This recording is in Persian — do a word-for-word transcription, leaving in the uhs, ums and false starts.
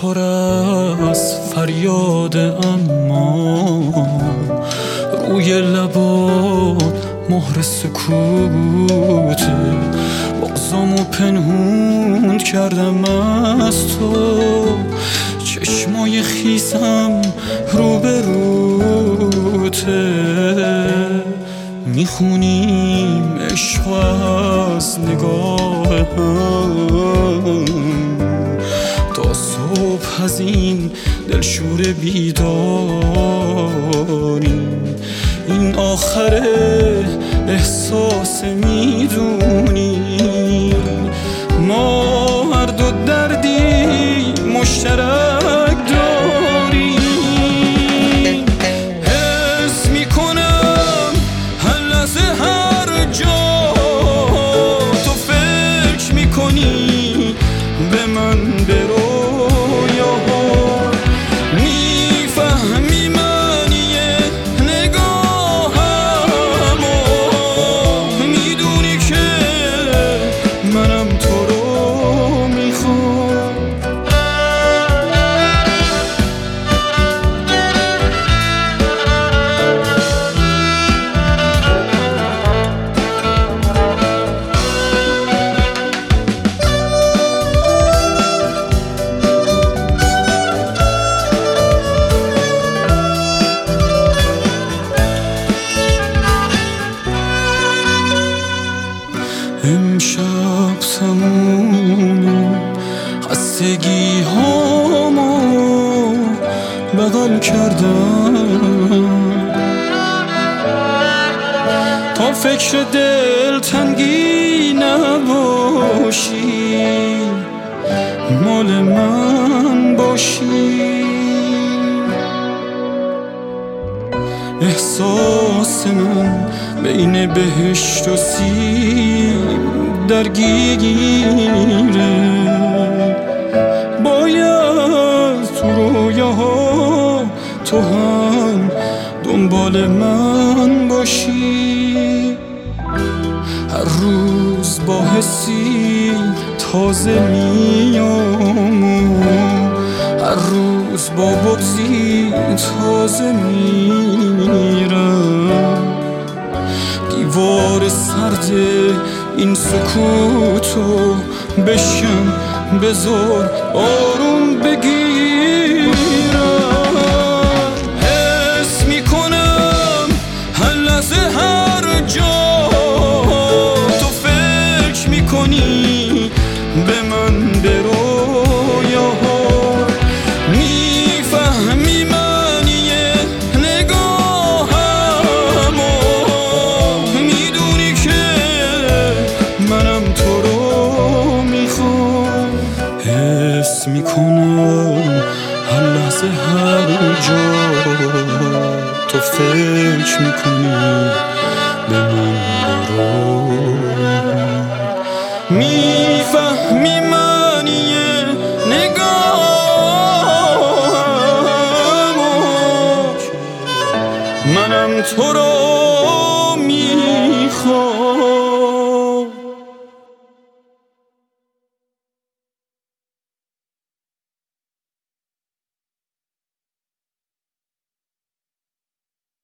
پر از فریاد اما روی لبات مهر سکوته. بغضامو پنهون کردم از تو، چشمای خیسم رو به روته. میخونیم عشق از نگاه هم تا صبح از این دلشور بیداریم. این آخره احساس میدونیم ما هر دو دردی مشترک داریم. حس میکنم هر لحظه هر جا تو فکر میکنی به من، به رویاها میفهمی معنی نگاهمو، میدونی که منم تو رو میخوام. امشب تموم خستگی هامو بغل کردم تا فکر دل تنگی نباشی، مال من باشی. احساس من بین بهشت و سیب درگیره، باید تو رویاها تو هم دنبال من باشی. هر روز با حسی تازه میام، هر روز با بغضی تازه میرم. دیوار سرد این سکوتو بشکن، بذار آروم بگیرم. حس میکنم هر لحظه هر جا تو فکر میکنی به من، به رویاها میفهمی معنی نگاهمو، میدونی که منم تو رو میخوام. حس میکنم هر لحظه هر جا تو فکر میکنی به من، برو میفهمی معنی نگاهمو، منم تو رو